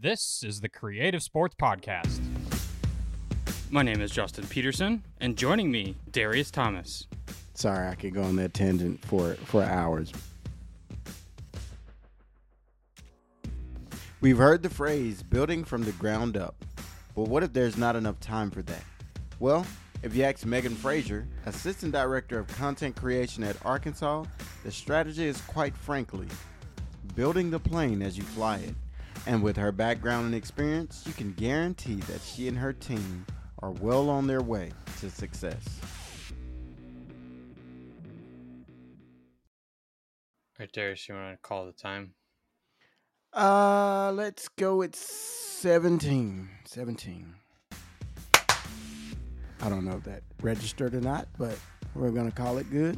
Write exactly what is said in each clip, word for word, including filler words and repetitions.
This is the Creative Sports Podcast. My name is Justin Peterson, and joining me, Darius Thomas. Sorry, I could go on that tangent for, for hours. We've heard the phrase, building from the ground up. But what if there's not enough time for that? Well, if you ask Megan Frazier, Assistant Director of Content Creation at Arkansas, the strategy is quite frankly, building the plane as you fly it. And with her background and experience, you can guarantee that she and her team are well on their way to success. All right, Darius, you want to call the time? Uh, let's go at seventeen. seventeen. I don't know if that registered or not, but we're going to call it good.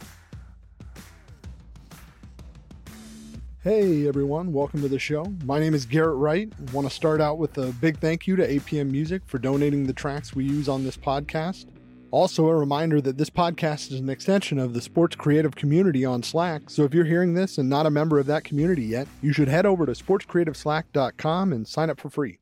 Hey everyone, welcome to the show. My name is Garrett Wright. I want to start out with a big thank you to A P M Music for donating the tracks we use on this podcast. Also, a reminder that this podcast is an extension of the sports creative community on Slack, so if you're hearing this and not a member of that community yet, you should head over to sports creative slack dot com and sign up for free.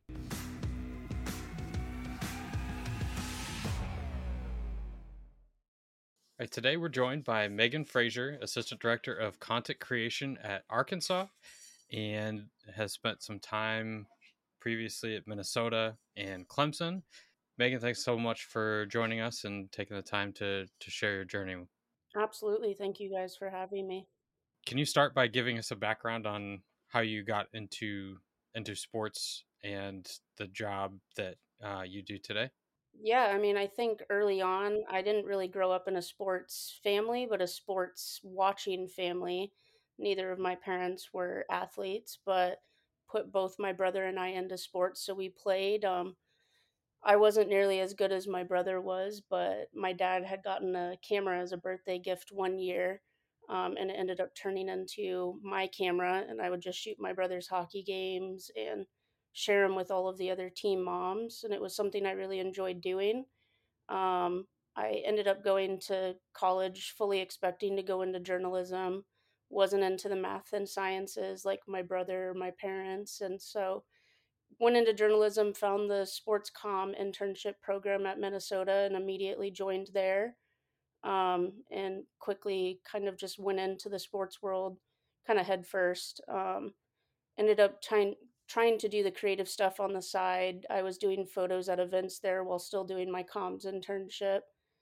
All right, today we're joined by Megan Frazier, Assistant Director of Content Creation at Arkansas, and has spent some time previously at Minnesota and Clemson. Megan, thanks so much for joining us and taking the time to to share your journey. Absolutely. Thank you guys for having me. Can you start by giving us a background on how you got into into sports and the job that uh, you do today? Yeah, I mean, I think early on, I didn't really grow up in a sports family, but a sports watching family. Neither of my parents were athletes, but put both my brother and I into sports. So we played. Um, I wasn't nearly as good as my brother was, but my dad had gotten a camera as a birthday gift one year, um, and it ended up turning into my camera. And I would just shoot my brother's hockey games and share them with all of the other team moms. And it was something I really enjoyed doing. Um, I ended up going to college fully expecting to go into journalism, wasn't into the math and sciences like my brother or my parents. And so went into journalism, found the sports comm internship program at Minnesota and immediately joined there. Um, and quickly kind of just went into the sports world kind of head first. Um, ended up trying trying to do the creative stuff on the side. I was doing photos at events there while still doing my comms internship,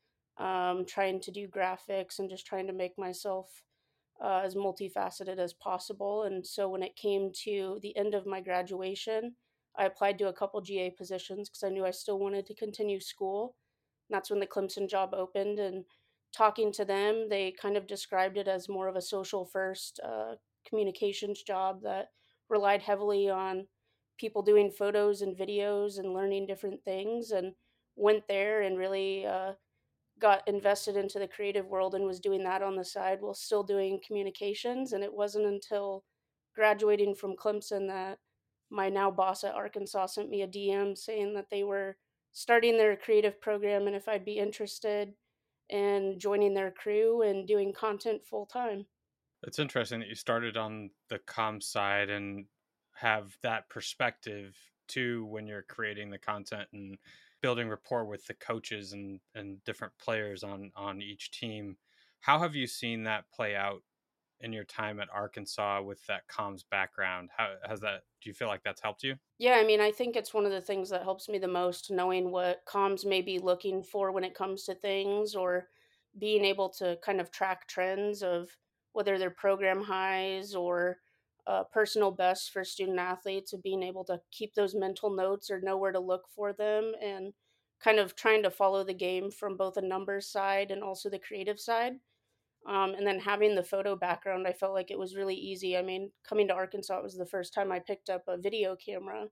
um, trying to do graphics and just trying to make myself uh, as multifaceted as possible. And so when it came to the end of my graduation, I applied to a couple G A positions because I knew I still wanted to continue school. And that's when the Clemson job opened. And talking to them, they kind of described it as more of a social first uh, communications job that relied heavily on people doing photos and videos and learning different things. And went there and really uh, got invested into the creative world and was doing that on the side while still doing communications. And it wasn't until graduating from Clemson that my now boss at Arkansas sent me a D M saying that they were starting their creative program and if I'd be interested in joining their crew and doing content full time. It's interesting that you started on the comm side and have that perspective too when you're creating the content and building rapport with the coaches and, and different players on, on each team. How have you seen that play out in your time at Arkansas with that comms background? How has that, do you feel like that's helped you? Yeah, I mean, I think it's one of the things that helps me the most, knowing what comms may be looking for when it comes to things, or being able to kind of track trends of whether they're program highs or uh, personal bests for student athletes, of being able to keep those mental notes or know where to look for them, and kind of trying to follow the game from both a numbers side and also the creative side. Um, and then having the photo background, I felt like it was really easy. I mean, coming to Arkansas, it was the first time I picked up a video camera.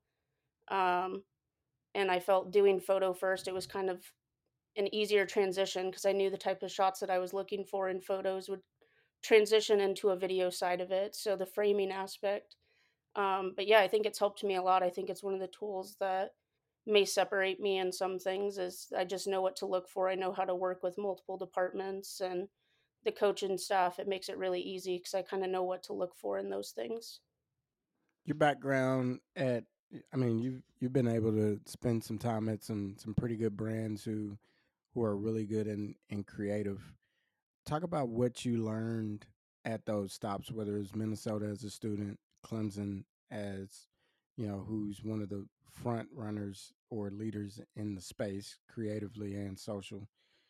Um, and I felt doing photo first, it was kind of an easier transition because I knew the type of shots that I was looking for in photos would transition into a video side of it. So the framing aspect. Um, but yeah, I think it's helped me a lot. I think it's one of the tools that may separate me in some things is I just know what to look for. I know how to work with multiple departments and the coaching staff. It makes it really easy because I kind of know what to look for in those things. Your background at mean, you've you've been able to spend some time at some some pretty good brands who who are really good in in creative. Talk about what you learned at those stops, whether it's Minnesota as a student, Clemson as, you know, who's one of the front runners or leaders in the space creatively and social,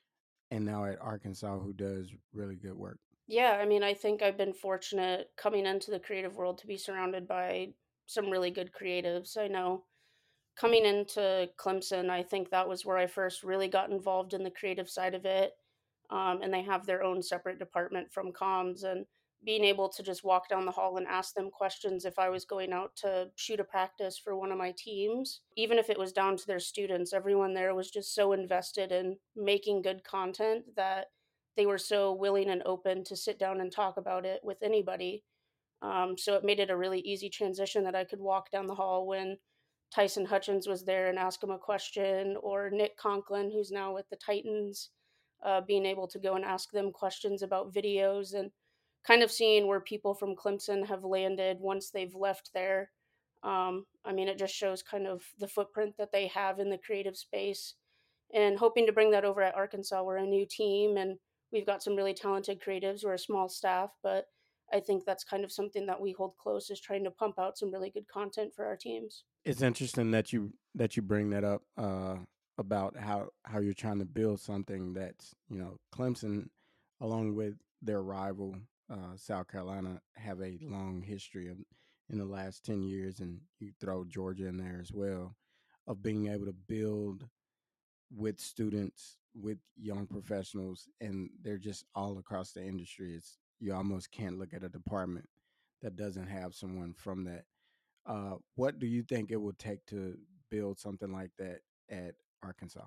and now at Arkansas who does really good work. Yeah, I mean, I think I've been fortunate coming into the creative world to be surrounded by some really good creatives. I know coming into Clemson, I think that was where I first really got involved in the creative side of it. Um, and they have their own separate department from comms. And being able to just walk down the hall and ask them questions if I was going out to shoot a practice for one of my teams, even if it was down to their students, everyone there was just so invested in making good content that they were so willing and open to sit down and talk about it with anybody. Um, so it made it a really easy transition that I could walk down the hall when Tyson Hutchins was there and ask him a question, or Nick Conklin, who's now with the Titans, uh, being able to go and ask them questions about videos and kind of seeing where people from Clemson have landed once they've left there. Um, I mean, it just shows kind of the footprint that they have in the creative space and hoping to bring that over at Arkansas. We're a new team and we've got some really talented creatives. We're a small staff, but I think that's kind of something that we hold close is trying to pump out some really good content for our teams. It's interesting that you that you bring that up uh, about how how you're trying to build something that's, you know, Clemson, along with their rival uh, South Carolina, have a long history of in the last ten years, and you throw Georgia in there as well, of being able to build with students, with young professionals, and they're just all across the industry. It's you almost can't look at a department that doesn't have someone from that. Uh, what do you think it would take to build something like that at Arkansas?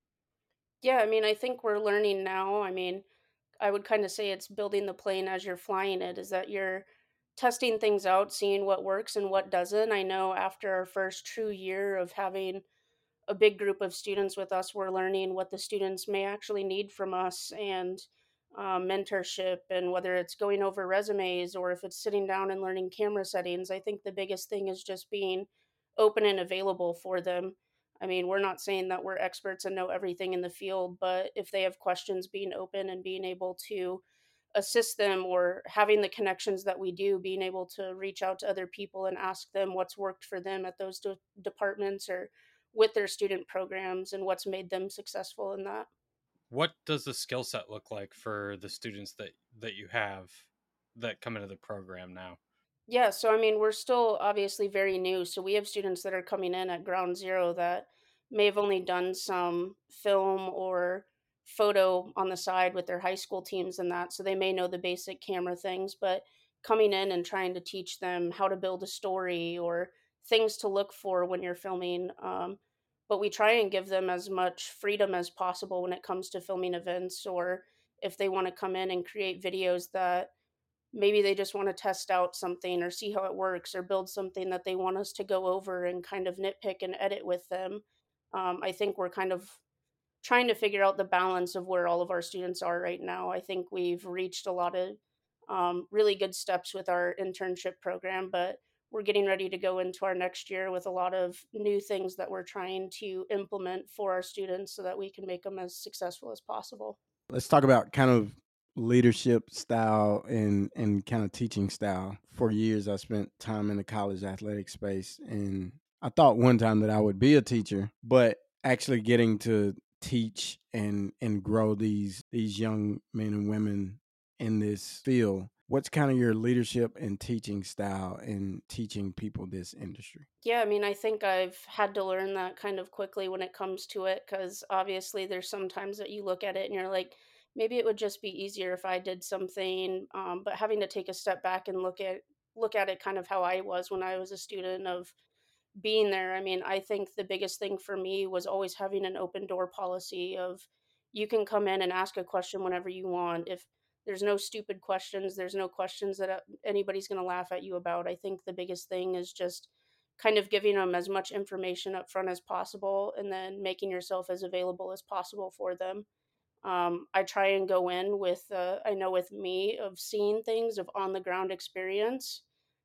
Yeah, I mean, I think we're learning now. I mean, I would kind of say it's building the plane as you're flying it, is that you're testing things out, seeing what works and what doesn't. I know after our first true year of having a big group of students with us, we're learning what the students may actually need from us and um, mentorship, and whether it's going over resumes or if it's sitting down and learning camera settings. I think the biggest thing is just being open and available for them. I mean, we're not saying that we're experts and know everything in the field, but if they have questions, being open and being able to assist them, or having the connections that we do, being able to reach out to other people and ask them what's worked for them at those de- departments or with their student programs and what's made them successful in that. What does the skill set look like for the students that that you have that come into the program now? Yeah, so I mean, we're still obviously very new. So we have students that are coming in at ground zero that may have only done some film or photo on the side with their high school teams and that. So they may know the basic camera things, but coming in and trying to teach them how to build a story or things to look for when you're filming. Um, but we try and give them as much freedom as possible when it comes to filming events, or if they want to come in and create videos that maybe they just want to test out something or see how it works or build something that they want us to go over and kind of nitpick and edit with them. Um, I think we're kind of trying to figure out the balance of where all of our students are right now. I think we've reached a lot of um, really good steps with our internship program, but we're getting ready to go into our next year with a lot of new things that we're trying to implement for our students so that we can make them as successful as possible. Let's talk about kind of leadership style and and kind of teaching style. For years, I spent time in the college athletic space, and I thought one time that I would be a teacher, but actually getting to teach and and grow these these young men and women in this field. What's kind of your leadership and teaching style in teaching people this industry? Yeah, I mean, I think I've had to learn that kind of quickly when it comes to it, because obviously there's sometimes that you look at it and you're like, maybe it would just be easier if I did something. Um, but having to take a step back and look at look at it kind of how I was when I was a student of being there. I mean, I think the biggest thing for me was always having an open door policy of you can come in and ask a question whenever you want. If there's no stupid questions, there's no questions that uh, anybody's going to laugh at you about. I think the biggest thing is just kind of giving them as much information up front as possible and then making yourself as available as possible for them. Um, I try and go in with, uh, I know with me, of seeing things, of on the ground experience.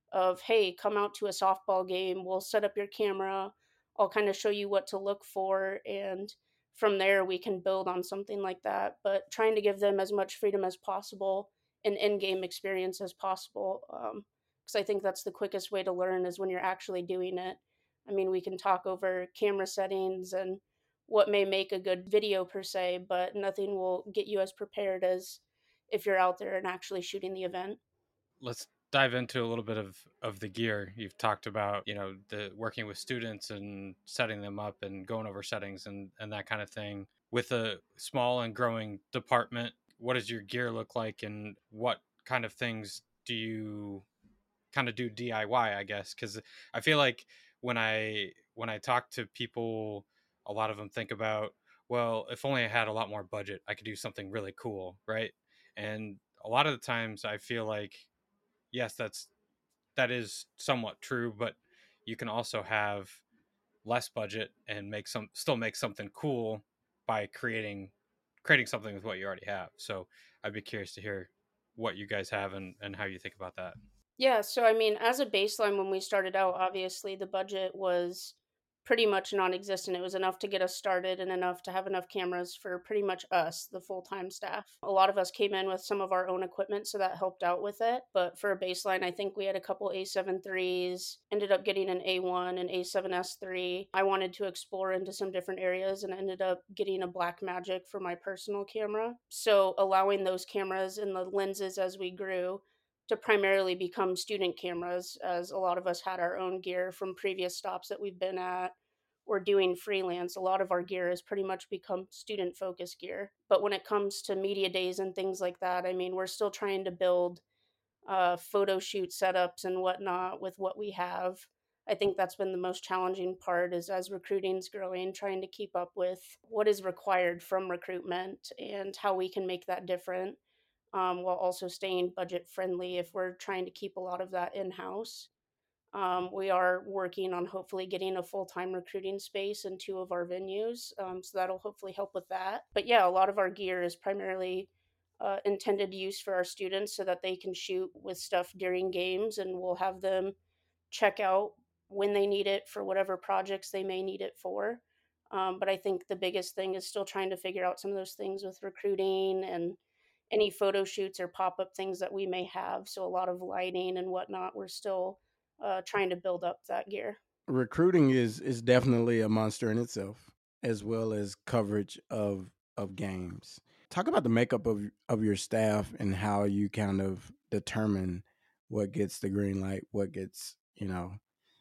of, hey, come out to a softball game, we'll set up your camera, I'll kind of show you what to look for, and from there we can build on something like that. But trying to give them as much freedom as possible, an in-game experience as possible, um, because I think that's the quickest way to learn is when you're actually doing it. I mean, we can talk over camera settings and what may make a good video per se, but nothing will get you as prepared as if you're out there and actually shooting the event. Let's dive into a little bit of of the gear. You've talked about, you know, the working with students and setting them up and going over settings and and that kind of thing. With a small and growing department, what does your gear look like, and what kind of things do you kind of do D I Y, I guess? Because I feel like when I when I talk to people, a lot of them think about, well, if only I had a lot more budget, I could do something really cool, right? And a lot of the times I feel like, yes, that's that is somewhat true, but you can also have less budget and make some still make something cool by creating creating something with what you already have. So I'd be curious to hear what you guys have and, and how you think about that. Yeah, so I mean, as a baseline, when we started out, obviously the budget was pretty much non-existent. It was enough to get us started and enough to have enough cameras for pretty much us, the full-time staff. A lot of us came in with some of our own equipment, so that helped out with it. But for a baseline, I think we had a couple A seven threes, ended up getting an A one, an A seven S three. I wanted to explore into some different areas and ended up getting a Blackmagic for my personal camera. So allowing those cameras and the lenses as we grew to primarily become student cameras, as a lot of us had our own gear from previous stops that we've been at or doing freelance. A lot of our gear has pretty much become student focused gear. But when it comes to media days and things like that, I mean, we're still trying to build uh, photo shoot setups and whatnot with what we have. I think that's been the most challenging part is as recruiting's growing, trying to keep up with what is required from recruitment and how we can make that different, um, while also staying budget friendly if we're trying to keep a lot of that in house. Um, we are working on hopefully getting a full time recruiting space in two of our venues. Um, so that'll hopefully help with that. But yeah, a lot of our gear is primarily uh, intended use for our students so that they can shoot with stuff during games, and we'll have them check out when they need it for whatever projects they may need it for. Um, but I think the biggest thing is still trying to figure out some of those things with recruiting and any photo shoots or pop up things that we may have. So a lot of lighting and whatnot, we're still uh, trying to build up that gear. Recruiting is is definitely a monster in itself, as well as coverage of of games. Talk about the makeup of of your staff and how you kind of determine what gets the green light, what gets, you know,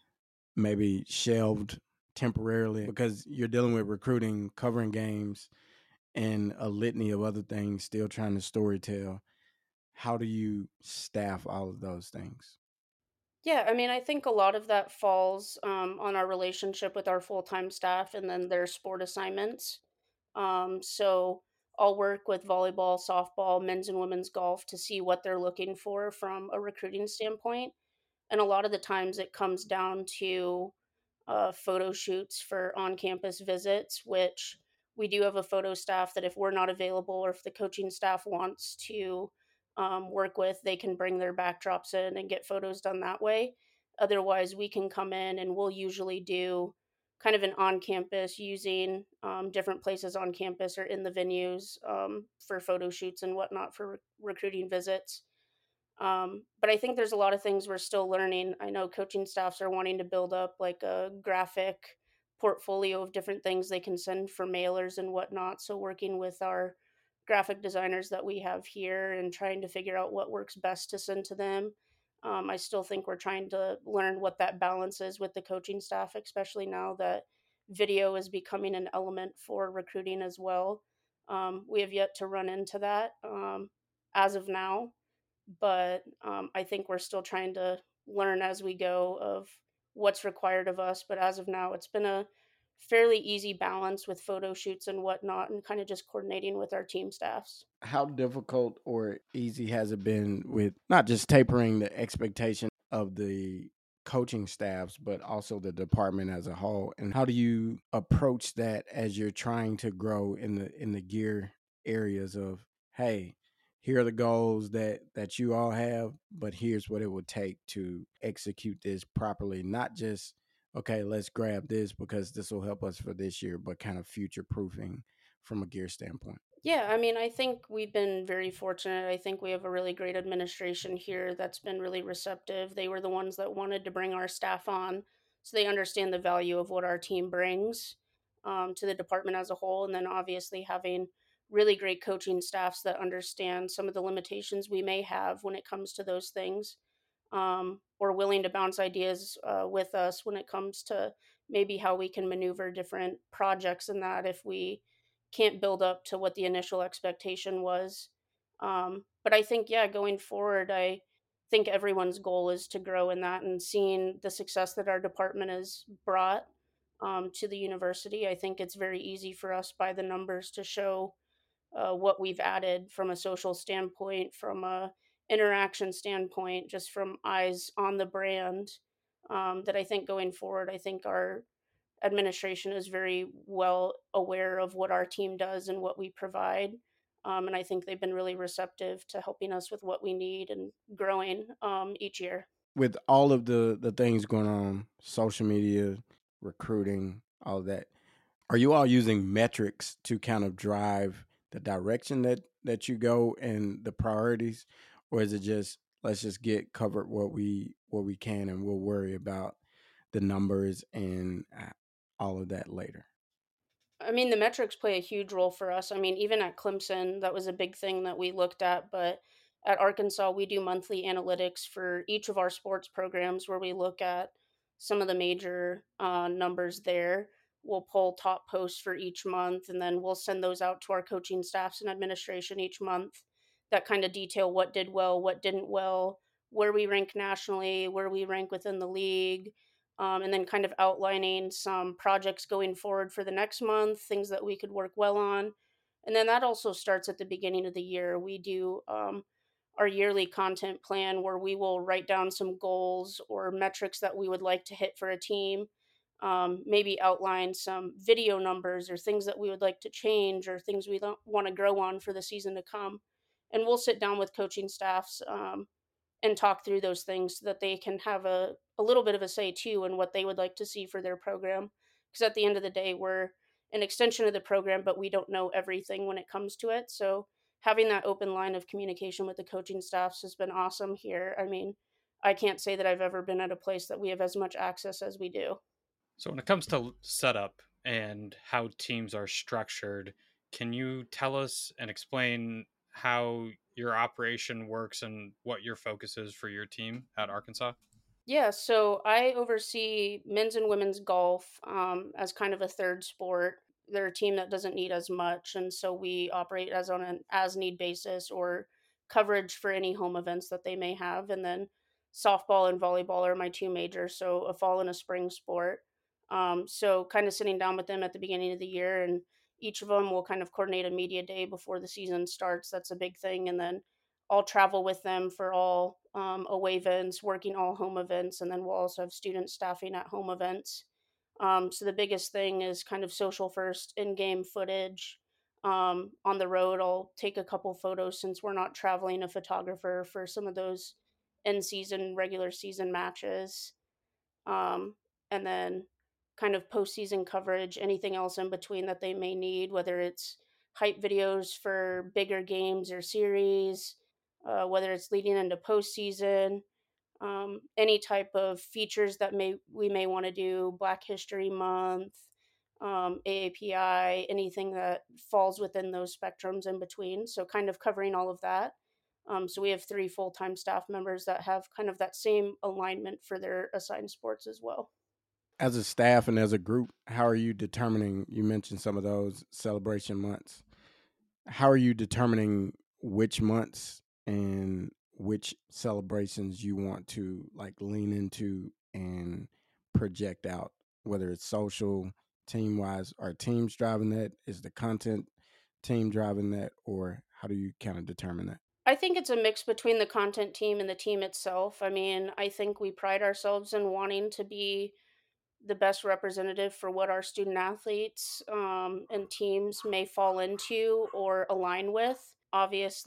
maybe shelved temporarily, because you're dealing with recruiting, covering games, and a litany of other things, still trying to storytell. How do you staff all of those things? Yeah, I mean, I think a lot of that falls um, on our relationship with our full time staff and then their sport assignments. Um, so I'll work with volleyball, softball, men's and women's golf to see what they're looking for from a recruiting standpoint. And a lot of the times it comes down to uh, photo shoots for on campus visits, which we do have a photo staff that if we're not available or if the coaching staff wants to um, work with, they can bring their backdrops in and get photos done that way. Otherwise, we can come in and we'll usually do kind of an on campus using um, different places on campus or in the venues um, for photo shoots and whatnot for re- recruiting visits. Um, but I think there's a lot of things we're still learning. I know coaching staffs are wanting to build up like a graphic portfolio of different things they can send for mailers and whatnot. So working with our graphic designers that we have here and trying to figure out what works best to send to them. Um, I still think we're trying to learn what that balance is with the coaching staff, especially now that video is becoming an element for recruiting as well. Um, we have yet to run into that um, as of now, but um, I think we're still trying to learn as we go of what's required of us. But as of now, it's been a fairly easy balance with photo shoots and whatnot, and kind of just coordinating with our team staffs. How difficult or easy has it been with not just tapering the expectation of the coaching staffs, but also the department as a whole? And how do you approach that as you're trying to grow in the in the gear areas of, hey, here are the goals that that you all have, but here's what it would take to execute this properly. Not just, okay, let's grab this because this will help us for this year, but kind of future proofing from a gear standpoint. Yeah, I mean, I think we've been very fortunate. I think we have a really great administration here that's been really receptive. They were the ones that wanted to bring our staff on, so they understand the value of what our team brings um, to the department as a whole. And then obviously having really great coaching staffs that understand some of the limitations we may have when it comes to those things, um, or willing to bounce ideas uh, with us when it comes to maybe how we can maneuver different projects and that if we can't build up to what the initial expectation was. Um, but I think, yeah, going forward, I think everyone's goal is to grow in that and seeing the success that our department has brought um, to the university. I think it's very easy for us by the numbers to show uh, what we've added from a social standpoint, from a interaction standpoint, just from eyes on the brand. Um, that I think going forward, I think our administration is very well aware of what our team does and what we provide. Um, and I think they've been really receptive to helping us with what we need and growing um, each year. With all of the the things going on, social media, recruiting, all that, are you all using metrics to kind of drive the direction that that you go and the priorities, or is it just, let's just get covered what we what we can and we'll worry about the numbers and uh, all of that later? I mean, the metrics play a huge role for us. I mean, even at Clemson, that was a big thing that we looked at. But at Arkansas, we do monthly analytics for each of our sports programs where we look at some of the major uh, numbers there. We'll pull top posts for each month, and then we'll send those out to our coaching staffs and administration each month that kind of detail what did well, what didn't well, where we rank nationally, where we rank within the league, um, and then kind of outlining some projects going forward for the next month, things that we could work well on. And then that also starts at the beginning of the year. We do um, our yearly content plan where we will write down some goals or metrics that we would like to hit for a team. Um, maybe outline some video numbers or things that we would like to change or things we don't want to grow on for the season to come. And we'll sit down with coaching staffs um, and talk through those things so that they can have a, a little bit of a say too in what they would like to see for their program. Because at the end of the day, we're an extension of the program, but we don't know everything when it comes to it. So having that open line of communication with the coaching staffs has been awesome here. I mean, I can't say that I've ever been at a place that we have as much access as we do. So when it comes to setup and how teams are structured, can you tell us and explain how your operation works and what your focus is for your team at Arkansas? Yeah, so I oversee men's and women's golf um, as kind of a third sport. They're a team that doesn't need as much, and so we operate as on an as need basis or coverage for any home events that they may have. And then softball and volleyball are my two majors, so a fall and a spring sport. Um, so kind of sitting down with them at the beginning of the year, and each of them will kind of coordinate a media day before the season starts. That's a big thing, and then I'll travel with them for all um, away events, working all home events, and then we'll also have student staffing at home events. Um, so the biggest thing is kind of social first in-game footage. Um, on the road, I'll take a couple photos since we're not traveling a photographer for some of those in-season, regular season matches. Um, and then kind of postseason coverage, anything else in between that they may need, whether it's hype videos for bigger games or series, uh, whether it's leading into postseason, um, any type of features that may we may want to do, Black History Month, um, A A P I, anything that falls within those spectrums in between. So kind of covering all of that. Um, so we have three full-time staff members that have kind of that same alignment for their assigned sports as well. As a staff and as a group, how are you determining, you mentioned some of those celebration months. How are you determining which months and which celebrations you want to like lean into and project out, whether it's social, team wise? Are teams driving that? Is the content team driving that? Or how do you kind of determine that? I think it's a mix between the content team and the team itself. I mean, I think we pride ourselves in wanting to be the best representative for what our student athletes um, and teams may fall into or align with. Obviously,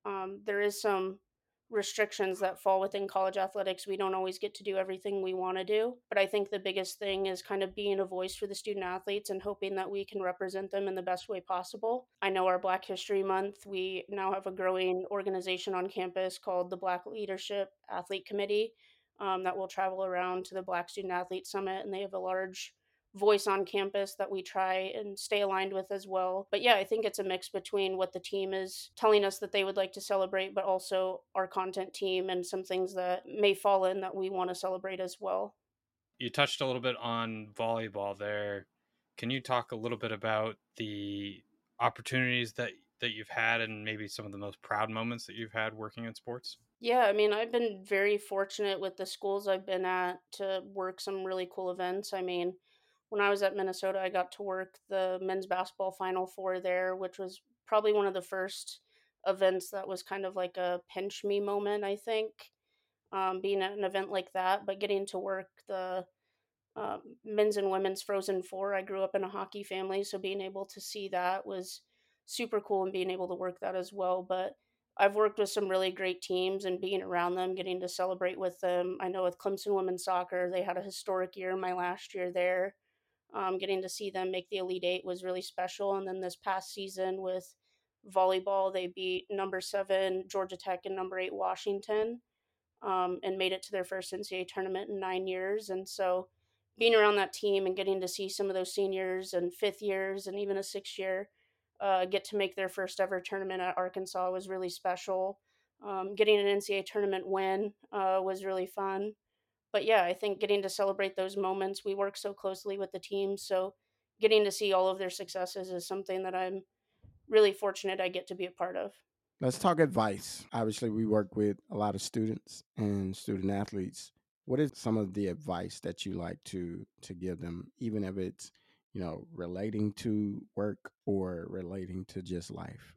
Um, there is some restrictions that fall within college athletics. We don't always get to do everything we want to do. But I think the biggest thing is kind of being a voice for the student athletes and hoping that we can represent them in the best way possible. I know our Black History Month, we now have a growing organization on campus called the Black Leadership Athlete Committee um, that will travel around to the Black Student Athlete Summit, and they have a large voice on campus that we try and stay aligned with as well. But yeah, I think it's a mix between what the team is telling us that they would like to celebrate, but also our content team and some things that may fall in that we want to celebrate as well. You touched a little bit on volleyball there. Can you talk a little bit about the opportunities that that you've had and maybe some of the most proud moments that you've had working in sports? Yeah, I mean, I've been very fortunate with the schools I've been at to work some really cool events. I mean, when I was at Minnesota, I got to work the men's basketball Final Four there, which was probably one of the first events that was kind of like a pinch me moment, I think, um, being at an event like that, but getting to work the um, men's and women's Frozen Four. I grew up in a hockey family, so being able to see that was super cool and being able to work that as well. But I've worked with some really great teams and being around them, getting to celebrate with them. I know with Clemson women's soccer, they had a historic year my last year there. Um, getting to see them make the Elite Eight was really special. And then this past season with volleyball, they beat number seven Georgia Tech and number eight Washington, um, and made it to their first N C double A tournament in nine years. And so being around that team and getting to see some of those seniors and fifth years and even a sixth year uh, get to make their first ever tournament at Arkansas was really special. Um, getting an N C double A tournament win uh, was really fun. But yeah, I think getting to celebrate those moments, we work so closely with the team. So getting to see all of their successes is something that I'm really fortunate I get to be a part of. Let's talk advice. Obviously, we work with a lot of students and student athletes. What is some of the advice that you like to to give them, even if it's, you know, relating to work or relating to just life?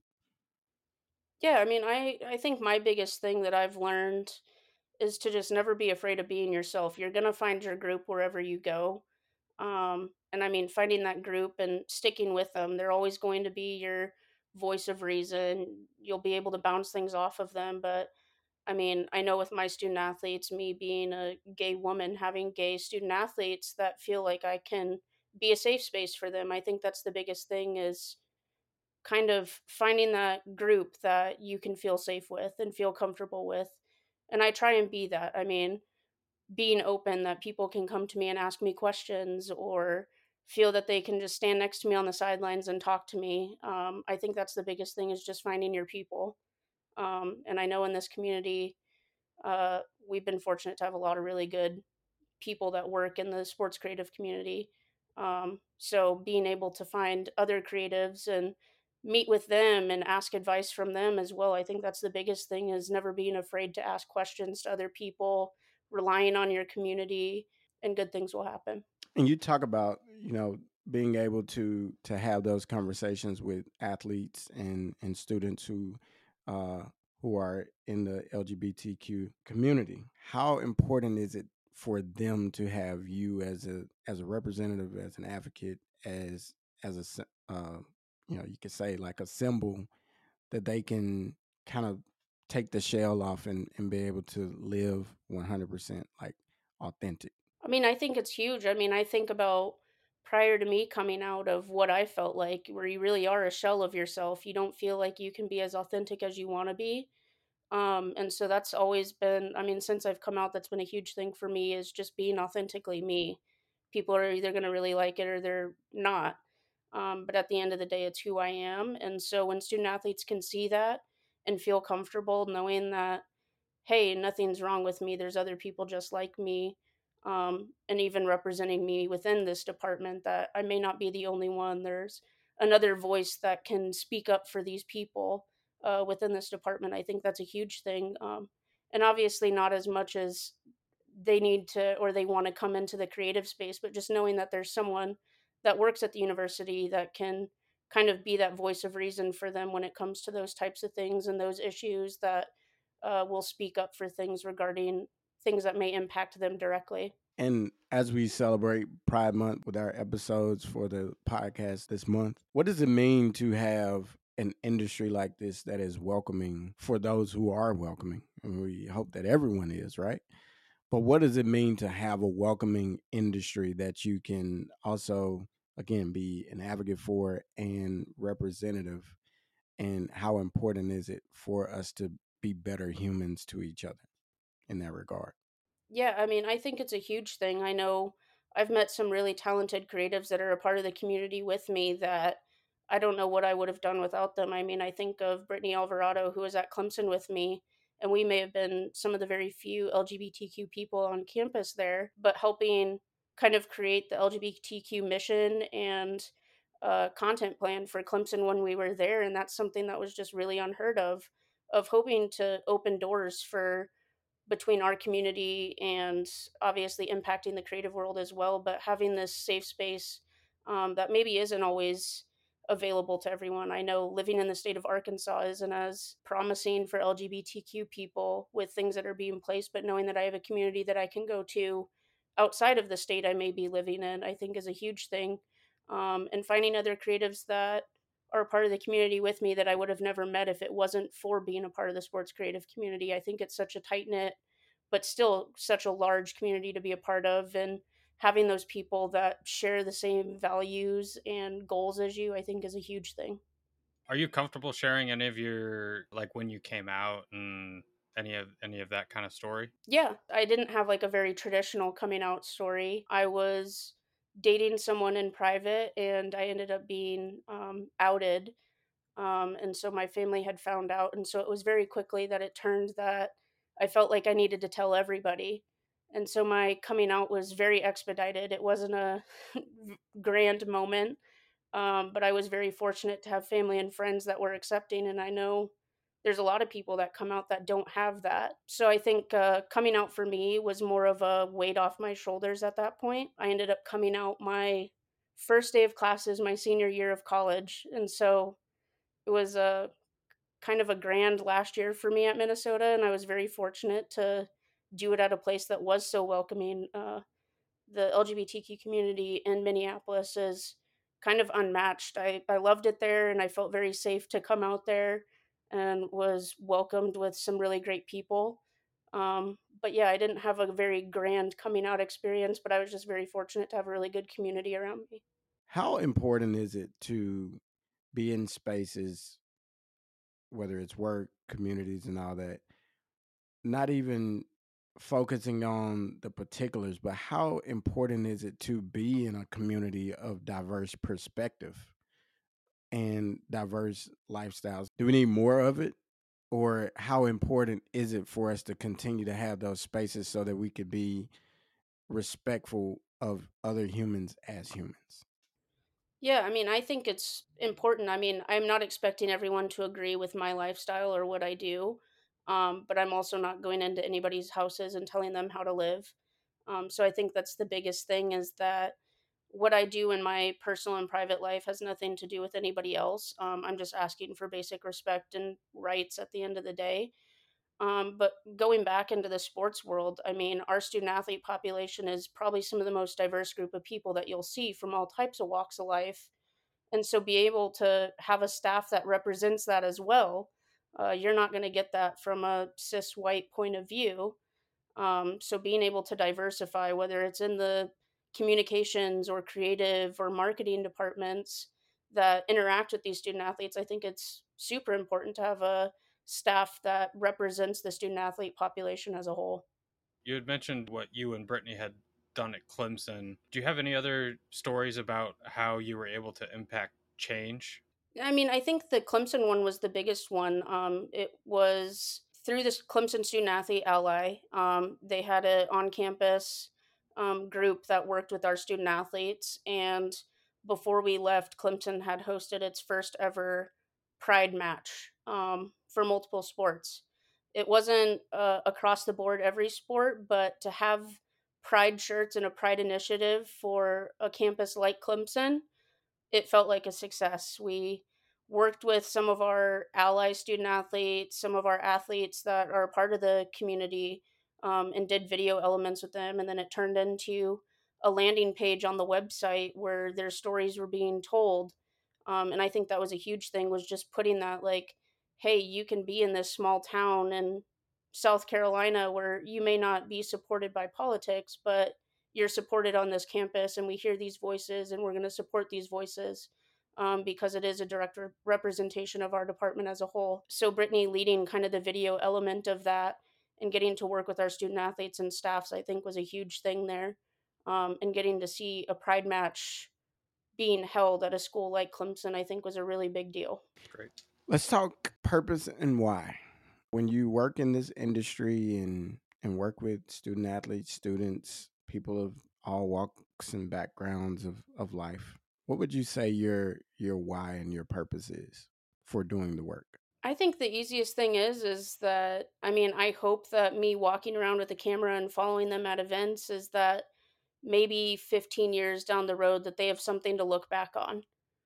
Yeah, I mean, I, I think my biggest thing that I've learned is to just never be afraid of being yourself. You're going to find your group wherever you go. Um, and I mean, finding that group and sticking with them, they're always going to be your voice of reason. You'll be able to bounce things off of them. But I mean, I know with my student athletes, me being a gay woman, having gay student athletes that feel like I can be a safe space for them. I think that's the biggest thing is kind of finding that group that you can feel safe with and feel comfortable with. And I try and be that. I mean, being open that people can come to me and ask me questions or feel that they can just stand next to me on the sidelines and talk to me. Um, I think that's the biggest thing is just finding your people. Um, and I know in this community, uh, we've been fortunate to have a lot of really good people that work in the sports creative community. Um, so being able to find other creatives and meet with them and ask advice from them as well. I think that's the biggest thing is never being afraid to ask questions to other people, relying on your community, and good things will happen. And you talk about, you know, being able to to have those conversations with athletes and and students who uh who are in the L G B T Q community. How important is it for them to have you as a as a representative, as an advocate, as as a sy- uh you know, you could say like a symbol that they can kind of take the shell off and and be able to live one hundred percent like authentic. I mean, I think it's huge. I mean, I think about prior to me coming out of what I felt like, where you really are a shell of yourself. You don't feel like you can be as authentic as you want to be. Um, and so that's always been, I mean, since I've come out, that's been a huge thing for me is just being authentically me. People are either going to really like it or they're not. Um, but at the end of the day, it's who I am. And so when student athletes can see that and feel comfortable knowing that, hey, nothing's wrong with me, there's other people just like me, um, and even representing me within this department, that I may not be the only one. There's another voice that can speak up for these people uh, within this department. I think that's a huge thing. Um, and obviously, not as much as they need to or they want to come into the creative space, but just knowing that there's someone that works at the university that can kind of be that voice of reason for them when it comes to those types of things and those issues that uh, will speak up for things regarding things that may impact them directly. And as we celebrate Pride Month with our episodes for the podcast this month, what does it mean to have an industry like this that is welcoming for those who are welcoming? And we hope that everyone is, right? But what does it mean to have a welcoming industry that you can also, again, be an advocate for and representative? And how important is it for us to be better humans to each other in that regard? Yeah, I mean, I think it's a huge thing. I know I've met some really talented creatives that are a part of the community with me that I don't know what I would have done without them. I mean, I think of Brittany Alvarado, who was at Clemson with me, and we may have been some of the very few L G B T Q people on campus there, but helping kind of create the L G B T Q mission and uh, content plan for Clemson when we were there. And that's something that was just really unheard of, of hoping to open doors for between our community and obviously impacting the creative world as well, but having this safe space um, that maybe isn't always available to everyone. I know living in the state of Arkansas isn't as promising for L G B T Q people with things that are being placed, but knowing that I have a community that I can go to outside of the state I may be living in, I think is a huge thing. Um, and finding other creatives that are a part of the community with me that I would have never met if it wasn't for being a part of the sports creative community. I think it's such a tight knit, but still such a large community to be a part of. And having those people that share the same values and goals as you, I think is a huge thing. Are you comfortable sharing any of your, like, when you came out and any of any of that kind of story? Yeah, I didn't have like a very traditional coming out story. I was dating someone in private and I ended up being um, outed. Um, and so my family had found out. And so it was very quickly that it turned that I felt like I needed to tell everybody. And so my coming out was very expedited. It wasn't a grand moment, um, but I was very fortunate to have family and friends that were accepting. And I know there's a lot of people that come out that don't have that. So I think uh, coming out for me was more of a weight off my shoulders at that point. I ended up coming out my first day of classes, my senior year of college. And so it was a kind of a grand last year for me at Minnesota, and I was very fortunate to do it at a place that was so welcoming. Uh, the L G B T Q community in Minneapolis is kind of unmatched. I, I loved it there, and I felt very safe to come out there and was welcomed with some really great people. Um, but yeah, I didn't have a very grand coming out experience, but I was just very fortunate to have a really good community around me. How important is it to be in spaces, whether it's work, communities, and all that, not even focusing on the particulars, but how important is it to be in a community of diverse perspective and diverse lifestyles? Do we need more of it? Or how important is it for us to continue to have those spaces so that we could be respectful of other humans as humans? Yeah, I mean, I think it's important. I mean, I'm not expecting everyone to agree with my lifestyle or what I do, um, but I'm also not going into anybody's houses and telling them how to live. Um, so I think that's the biggest thing is that what I do in my personal and private life has nothing to do with anybody else. Um, I'm just asking for basic respect and rights at the end of the day. Um, but going back into the sports world, I mean, our student athlete population is probably some of the most diverse group of people that you'll see from all types of walks of life, and so be able to have a staff that represents that as well. Uh, you're not going to get that from a cis white point of view. Um, so being able to diversify, whether it's in the communications or creative or marketing departments that interact with these student athletes, I think it's super important to have a staff that represents the student athlete population as a whole. You had mentioned what you and Brittany had done at Clemson. Do you have any other stories about how you were able to impact change? I mean, I think the Clemson one was the biggest one. Um, it was through this Clemson Student Athlete Ally. Um, they had a on campus um, group that worked with our student athletes. And before we left, Clemson had hosted its first ever Pride match um, for multiple sports. It wasn't uh, across the board every sport, but to have Pride shirts and a Pride initiative for a campus like Clemson, it felt like a success. We worked with some of our ally student athletes, some of our athletes that are part of the community, um, and did video elements with them. And then it turned into a landing page on the website where their stories were being told. Um, and I think that was a huge thing, was just putting that, like, hey, you can be in this small town in South Carolina where you may not be supported by politics, but you're supported on this campus, and we hear these voices, and we're going to support these voices, um, because it is a direct re- representation of our department as a whole. So Brittany leading kind of the video element of that and getting to work with our student athletes and staffs, I think, was a huge thing there. Um, and getting to see a pride match being held at a school like Clemson, I think, was a really big deal. Great. Let's talk purpose and why. When you work in this industry and and work with student athletes, students, people of all walks and backgrounds of, of life, what would you say your your why and your purpose is for doing the work? I think the easiest thing is is that, I mean, I hope that me walking around with a camera and following them at events is that maybe fifteen years down the road that they have something to look back on.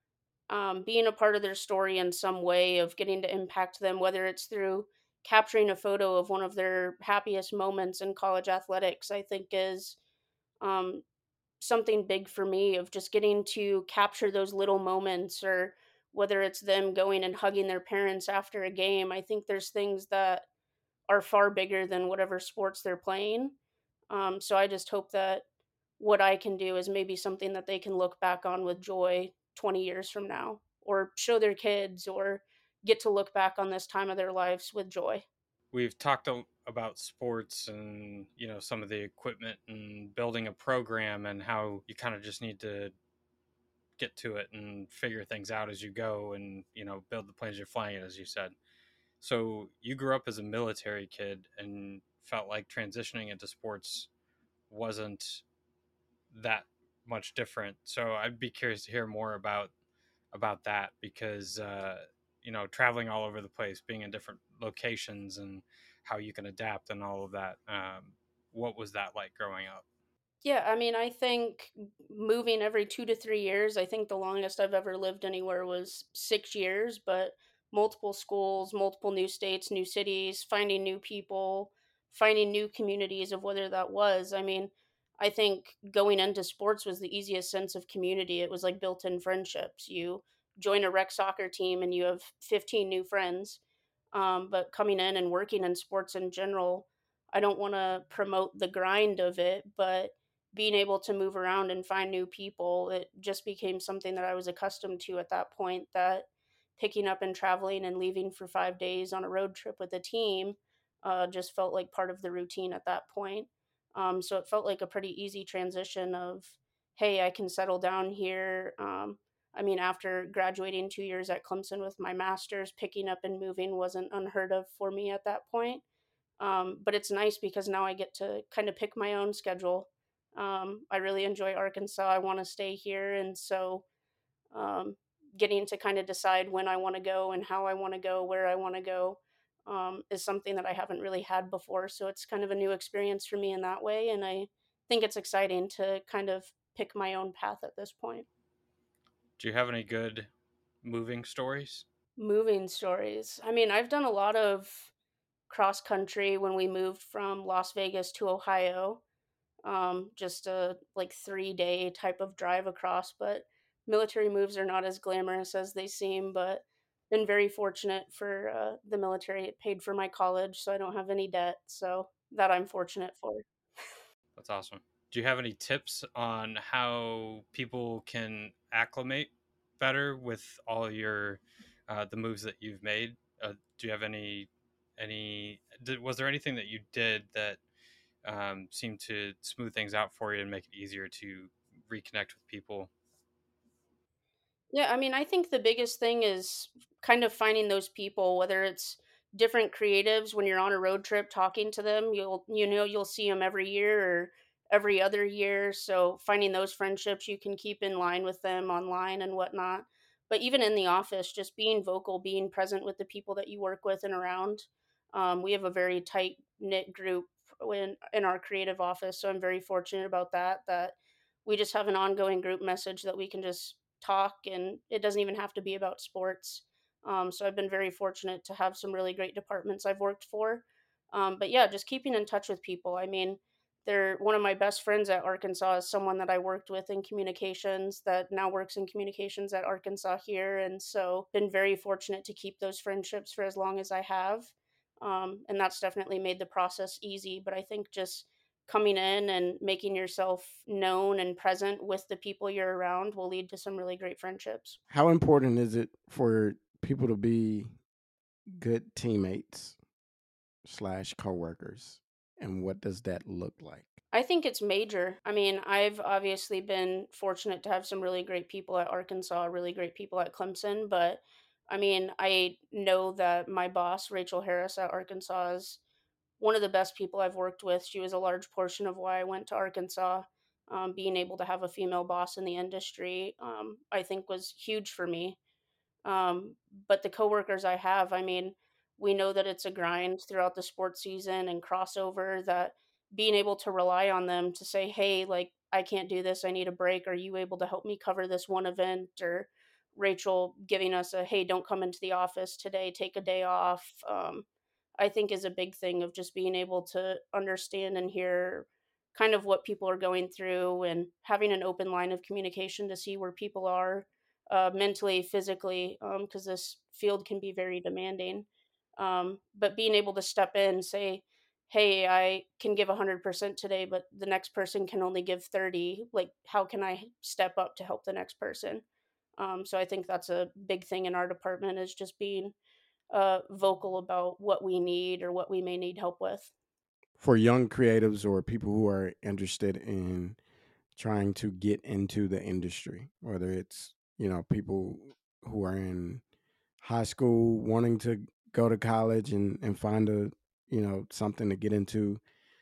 Um, being a part of their story in some way, of getting to impact them, whether it's through capturing a photo of one of their happiest moments in college athletics, I think is um, something big for me, of just getting to capture those little moments, or whether it's them going and hugging their parents after a game. I think there's things that are far bigger than whatever sports they're playing. Um, so I just hope that what I can do is maybe something that they can look back on with joy twenty years from now, or show their kids, or get to look back on this time of their lives with joy. We've talked a- about sports and, you know, some of the equipment and building a program and how you kind of just need to get to it and figure things out as you go and, you know, build the planes you're flying in, as you said. So you grew up as a military kid and felt like transitioning into sports wasn't that much different. So I'd be curious to hear more about about that, because uh, you know, traveling all over the place, being in different locations, and how you can adapt and all of that. Um, what was that like growing up? Yeah, I mean, I think moving every two to three years, I think the longest I've ever lived anywhere was six years, but multiple schools, multiple new states, new cities, finding new people, finding new communities of whether that was. I mean, I think going into sports was the easiest sense of community. It was like built-in friendships. You join a rec soccer team and you have fifteen new friends. Um, but coming in and working in sports in general, I don't want to promote the grind of it, but being able to move around and find new people, it just became something that I was accustomed to at that point, that picking up and traveling and leaving for five days on a road trip with a team uh, just felt like part of the routine at that point. Um, so it felt like a pretty easy transition of, hey, I can settle down here. Um, I mean, after graduating two years at Clemson with my master's, picking up and moving wasn't unheard of for me at that point. Um, but it's nice because now I get to kind of pick my own schedule. Um, I really enjoy Arkansas. I want to stay here. And so um, getting to kind of decide when I want to go and how I want to go, where I want to go, um, is something that I haven't really had before. So it's kind of a new experience for me in that way. And I think it's exciting to kind of pick my own path at this point. Do you have any good moving stories? Moving stories. I mean, I've done a lot of cross country when we moved from Las Vegas to Ohio. Um, just a like three day type of drive across. But military moves are not as glamorous as they seem. But been very fortunate for uh, the military. It paid for my college, so I don't have any debt. So that I'm fortunate for. That's awesome. Do you have any tips on how people can acclimate better with all your uh, the moves that you've made? Uh, do you have any any? Did, was there anything that you did that um, seemed to smooth things out for you and make it easier to reconnect with people? Yeah, I mean, I think the biggest thing is kind of finding those people, whether it's different creatives when you're on a road trip talking to them, you'll you know you'll see them every year or every other year. So finding those friendships you can keep in line with them online and whatnot. But even in the office, just being vocal, being present with the people that you work with and around. Um, we have a very tight knit group in in our creative office, so I'm very fortunate about that. That we just have an ongoing group message that we can just talk, and it doesn't even have to be about sports. Um, so I've been very fortunate to have some really great departments I've worked for. Um, but yeah, just keeping in touch with people. I mean, they're one of my best friends at Arkansas is someone that I worked with in communications that now works in communications at Arkansas here. And so been very fortunate to keep those friendships for as long as I have. Um, and that's definitely made the process easy. But I think just coming in and making yourself known and present with the people you're around will lead to some really great friendships. How important is it for people to be good teammates slash coworkers, and what does that look like? I think it's major. I mean, I've obviously been fortunate to have some really great people at Arkansas, really great people at Clemson, but I mean, I know that my boss, Rachel Harris at Arkansas, is one of the best people I've worked with. She was a large portion of why I went to Arkansas. Um, being able to have a female boss in the industry, um, I think was huge for me. Um, but the coworkers I have, I mean, we know that it's a grind throughout the sports season and crossover, that being able to rely on them to say, hey, like, I can't do this. I need a break. Are you able to help me cover this one event? Or Rachel giving us a, hey, don't come into the office today, take a day off. Um, I think is a big thing of just being able to understand and hear kind of what people are going through and having an open line of communication to see where people are uh, mentally, physically, because this field can be very demanding. Um, but being able to step in and say, hey, I can give one hundred percent today, but the next person can only give thirty. Like, how can I step up to help the next person? Um, so I think that's a big thing in our department is just being uh, vocal about what we need or what we may need help with. For young creatives or people who are interested in trying to get into the industry, whether it's, you know, people who are in high school wanting to go to college and, and find a, you know, something to get into,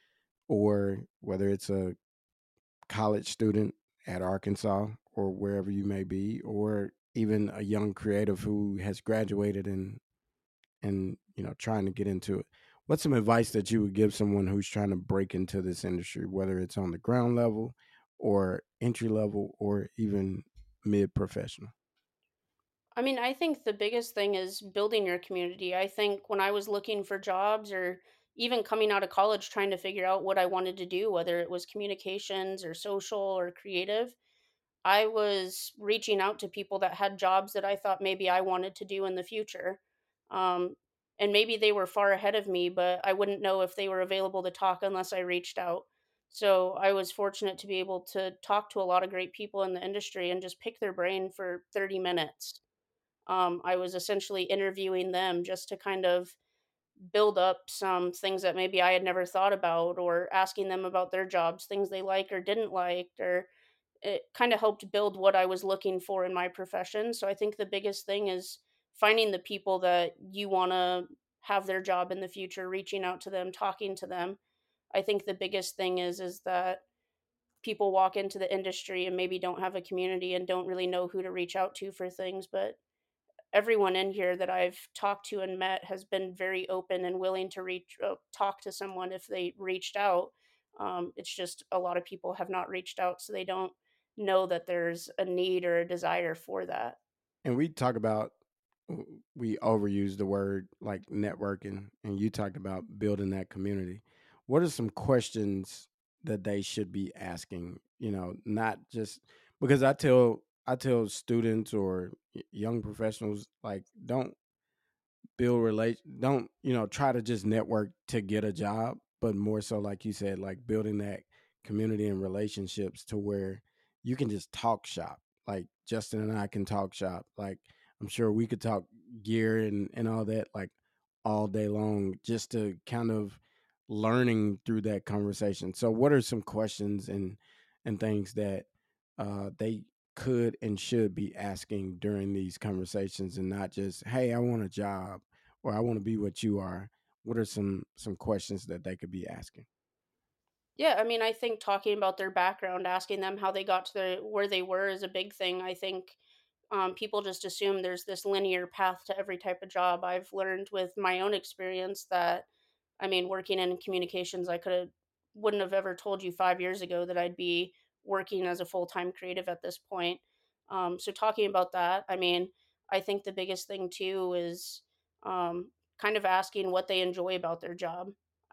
or whether it's a college student at Arkansas or wherever you may be, or even a young creative who has graduated and and you know trying to get into it. What's some advice that you would give someone who's trying to break into this industry, whether it's on the ground level or entry level or even mid professional? I mean, I think the biggest thing is building your community. I think when I was looking for jobs or even coming out of college trying to figure out what I wanted to do, whether it was communications or social or creative, I was reaching out to people that had jobs that I thought maybe I wanted to do in the future. Um, and maybe they were far ahead of me, but I wouldn't know if they were available to talk unless I reached out. So I was fortunate to be able to talk to a lot of great people in the industry and just pick their brain for thirty minutes. Um, I was essentially interviewing them just to kind of build up some things that maybe I had never thought about, or asking them about their jobs, things they like or didn't like, or it kind of helped build what I was looking for in my profession. So I think the biggest thing is finding the people that you want to have their job in the future, reaching out to them, talking to them. I think the biggest thing is is that people walk into the industry and maybe don't have a community and don't really know who to reach out to for things, but everyone in here that I've talked to and met has been very open and willing to reach uh, talk to someone if they reached out. Um, it's just a lot of people have not reached out, so they don't know that there's a need or a desire for that. And we talk about, we overuse the word like networking, and you talked about building that community. What are some questions that they should be asking? You know, not just because I tell I tell students or y- young professionals, like, don't build relate don't, you know, try to just network to get a job, but more so, like you said, like building that community and relationships to where you can just talk shop. Like Justin and I can talk shop. Like, I'm sure we could talk gear and and all that, like, all day long, just to kind of learning through that conversation. So what are some questions and and things that uh they could and should be asking during these conversations, and not just, hey, I want a job, or I want to be what you are? What are some some questions that they could be asking? Yeah, I mean, I think talking about their background, asking them how they got to the, where they were is a big thing. I think um, people just assume there's this linear path to every type of job. I've learned with my own experience that, I mean, working in communications, I could have wouldn't have ever told you five years ago that I'd be working as a full time creative at this point. Um, so talking about that, I mean, I think the biggest thing too is um, kind of asking what they enjoy about their job.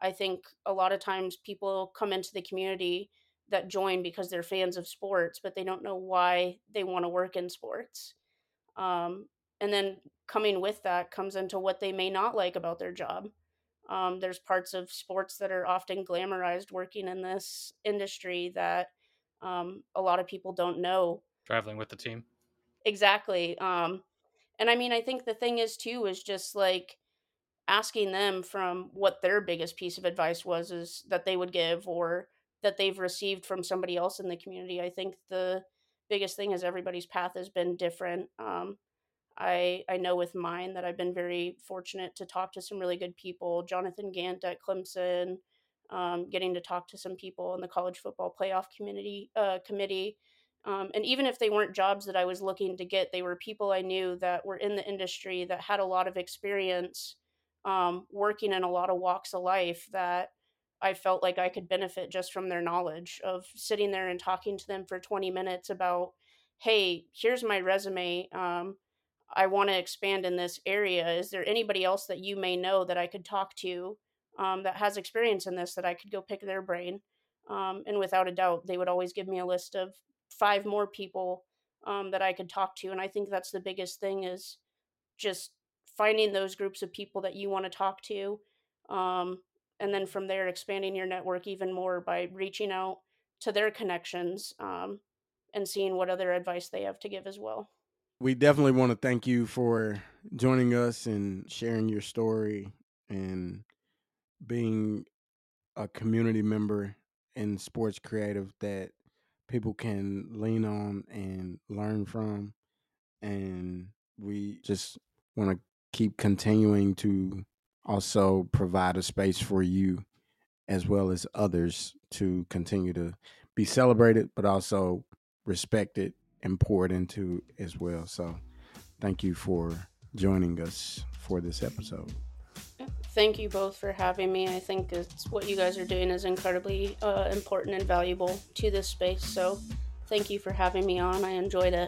I think a lot of times people come into the community that join because they're fans of sports, but they don't know why they want to work in sports. Um, and then coming with that comes into what they may not like about their job. Um, there's parts of sports that are often glamorized working in this industry that um, a lot of people don't know. Traveling with the team. Exactly. Um, and I mean, I think the thing is too, is just like asking them from what their biggest piece of advice was is that they would give or that they've received from somebody else in the community. I think the biggest thing is everybody's path has been different. Um, I I know with mine that I've been very fortunate to talk to some really good people. Jonathan Gant at Clemson, um, getting to talk to some people in the college football playoff community uh, committee, um, and even if they weren't jobs that I was looking to get, they were people I knew that were in the industry that had a lot of experience, um, working in a lot of walks of life that I felt like I could benefit just from their knowledge of sitting there and talking to them for twenty minutes about, hey, here's my resume. Um, I want to expand in this area. Is there anybody else that you may know that I could talk to um, that has experience in this that I could go pick their brain? Um, and without a doubt, they would always give me a list of five more people um, that I could talk to. And I think that's the biggest thing is just finding those groups of people that you want to talk to. Um, and then from there, expanding your network even more by reaching out to their connections um, and seeing what other advice they have to give as well. We definitely want to thank you for joining us and sharing your story and being a community member in sports creative that people can lean on and learn from. And we just want to keep continuing to also provide a space for you as well as others to continue to be celebrated, but also respected and poured into as well. So thank you for joining us for this episode. Thank you both for having me. I think it's what you guys are doing is incredibly uh, important and valuable to this space. So thank you for having me on. I enjoyed it.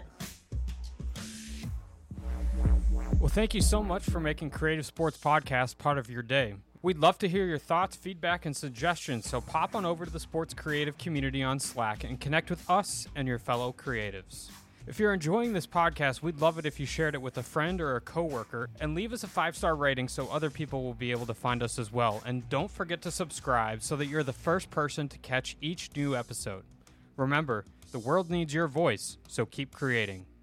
Well, thank you so much for making Creative Sports Podcast part of your day. We'd love to hear your thoughts, feedback, and suggestions, so pop on over to the Sports Creative community on Slack and connect with us and your fellow creatives. If you're enjoying this podcast, we'd love it if you shared it with a friend or a coworker and leave us a five-star rating so other people will be able to find us as well. And don't forget to subscribe so that you're the first person to catch each new episode. Remember, the world needs your voice, so keep creating.